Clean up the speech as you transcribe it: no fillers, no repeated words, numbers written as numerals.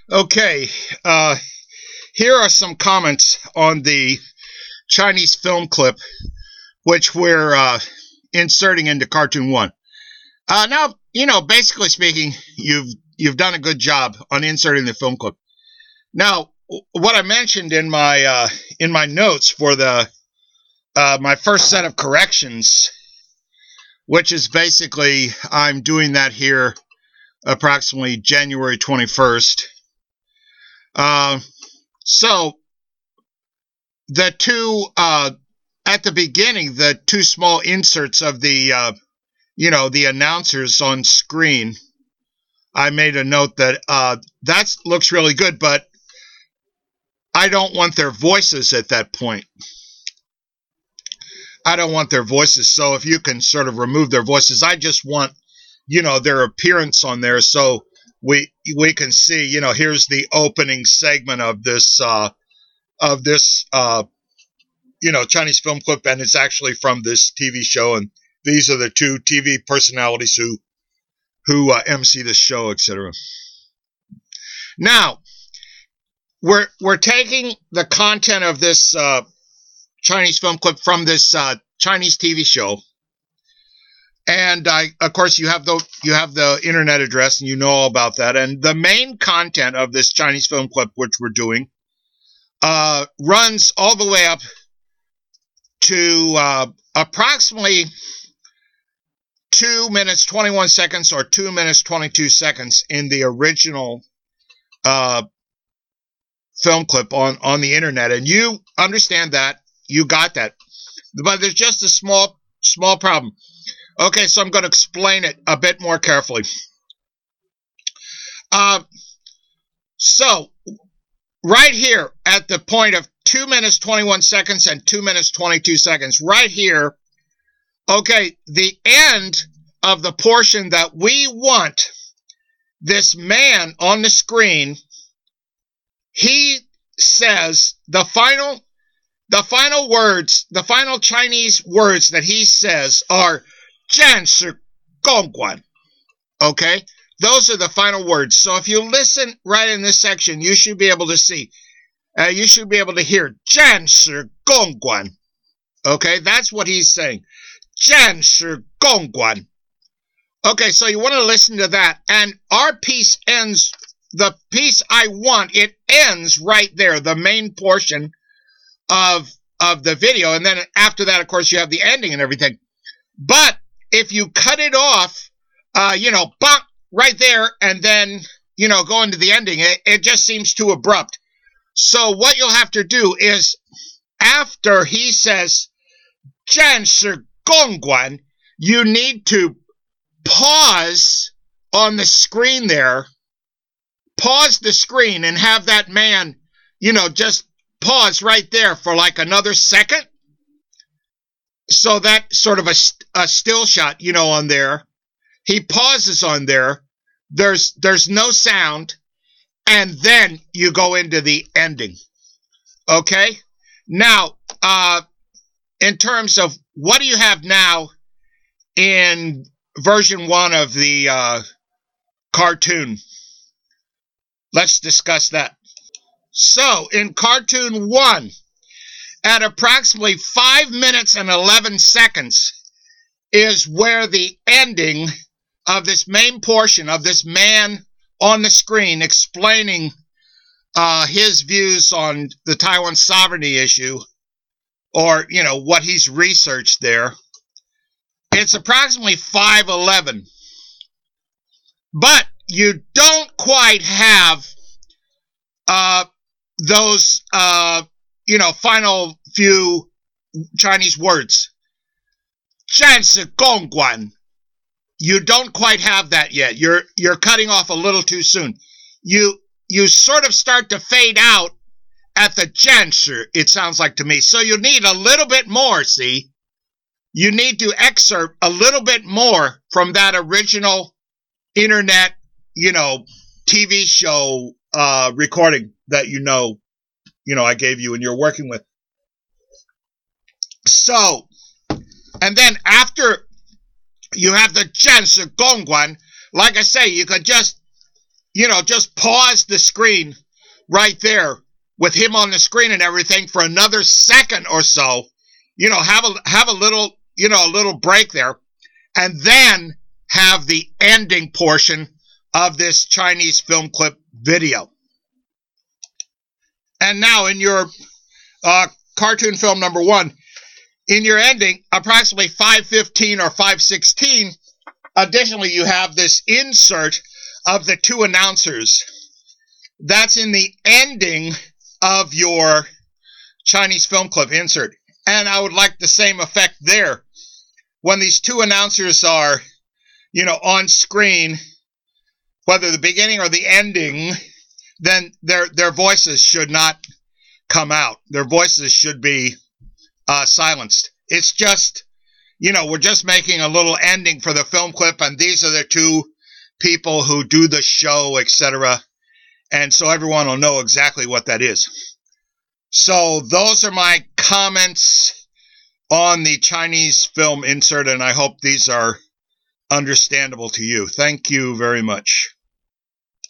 Okay, uh, here are some comments on the Chinese film clip, which we're inserting into Cartoon One. Now, basically speaking, you've done a good job on inserting the film clip. Now, what I mentioned in my notes for the my first set of corrections, which is basically I'm doing that here approximately January 21st. So the two at the beginning, the two small inserts of the the announcers on screen, I made a note that that looks really good, but I don't want their voices at that point. I don't want their voices. So if you can sort of remove their voices, I just want, their appearance on there. So we can see, here's the opening segment of this Chinese film clip, and it's actually from this TV show. And these are the two TV personalities who MC this show, etc. Now, we're taking the content of this Chinese film clip from this Chinese TV show, and of course, you have the internet address, and you know all about that. And the main content of this Chinese film clip, which we're doing, runs all the way up to approximately 2 minutes 21 seconds or 2 minutes 22 seconds in the original film clip on the internet. And you understand that. You got that. But there's just a small problem. Okay, so I'm going to explain it a bit more carefully. So, right here at the point of 2 minutes 21 seconds and 2 minutes 22 seconds, right here, okay, the end of the portion that we want this man on the screen, he says the final words, the final Chinese words that he says are 战士共管. Okay? Those are the final words. So if you listen right in this section, you should be able to see, you should be able to hear 战士共管. Okay? That's what he's saying. 战士共管. Okay, so you want to listen to that. And our piece ends, the piece I want, it ends right there, the main portion of the video. And then after that, of course, you have the ending and everything. But if you cut it off, bonk, right there, and then, go into the ending, it just seems too abrupt. So what you'll have to do is, after he says 战士共管, you need to pause on the screen there, pause the screen and have that man, just pause right there for like another second. So that sort of a still shot, on there. He pauses on there. There's no sound. And then you go into the ending. Okay? Now, in terms of what do you have now in version 1 of the cartoon? Let's discuss that. So, in Cartoon 1, at approximately 5 minutes and 11 seconds is where the ending of this main portion of this man on the screen explaining his views on the Taiwan sovereignty issue, or, what he's researched there. It's approximately 5:11. But you don't quite have those, final few Chinese words. 战士共管. You don't quite have that yet. You're cutting off a little too soon. You sort of start to fade out at the 战士, it sounds like to me. So you need a little bit more, see? You need to excerpt a little bit more from that original internet, TV show recording that I gave you and you're working with. So, and then after you have the 战士共管, like I say, you could just just pause the screen right there with him on the screen and everything for another second or so. Have a little, a little break there, and then have the ending portion of this Chinese film clip video. And now in your cartoon film number 1, in your ending, approximately 5:15 or 5:16, additionally, you have this insert of the 2 announcers. That's in the ending of your Chinese film clip insert. And I would like the same effect there. When these 2 announcers are, on screen, whether the beginning or the ending, then their voices should not come out. Their voices should be silenced. It's just, we're just making a little ending for the film clip, and these are the 2 people who do the show, etc. And so everyone will know exactly what that is. So those are my comments on the Chinese film insert, and I hope these are understandable to you. Thank you very much.